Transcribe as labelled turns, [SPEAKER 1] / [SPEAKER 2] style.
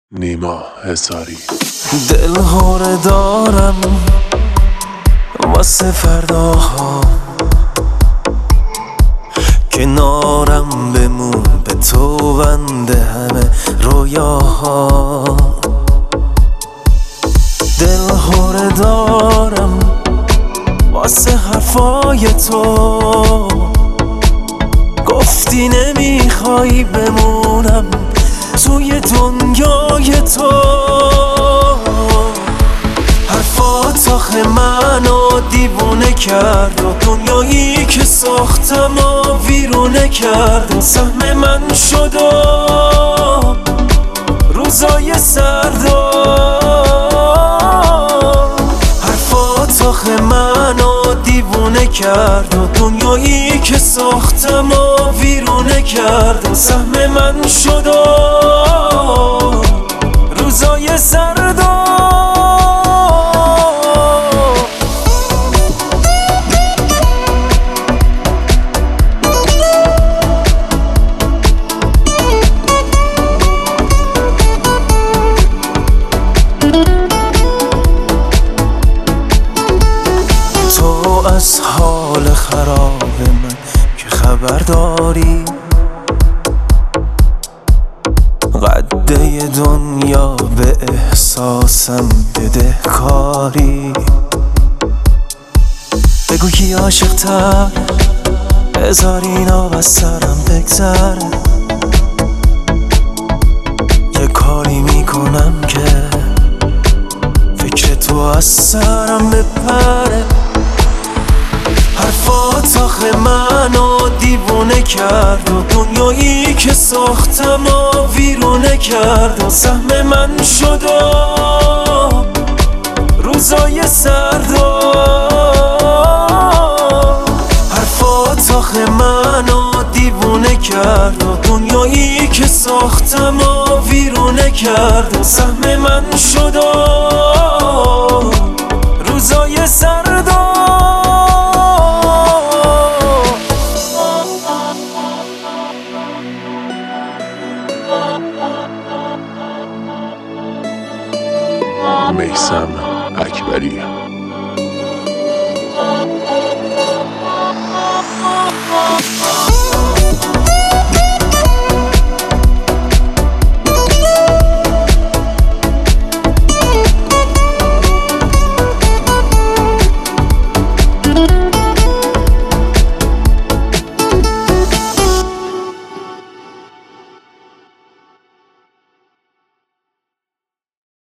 [SPEAKER 1] نیما حصاری.
[SPEAKER 2] دل هوره دارم واسه فرداها، کنارم بمون به تو بنده همه رویاها. دل هوره دارم واسه حرفای تو، گفتی نمیخوای بمونم توی دنیای تو. حرفات آخه منو دیوونه کرد و دنیایی که ساختم و ویرونه کرد و سهم من شد و روزای سردا. حرفات آخه منو دیوونه کرد و دنیایی که ساختم و ویرونه کرد و سهم من شد و روزای سردا. تو از حال خراب من که خبر داری، قده دنیا به احساسم بدهکاری. بگو کی عاشق تر، بذار اینا از سرم بگذره. یه کاری میکنم که فکر تو از سرم بپره. حرفات آخه منو دیوونه کرد و دنیایی که ساختم و ویرونه کرد و سهم من شد و روزای سردا. حرفات آخه منو دیوونه کرد و دنیایی که ساختم و ویرونه کرد و سهم من شد و روزای سردا.
[SPEAKER 1] میثم اکبری.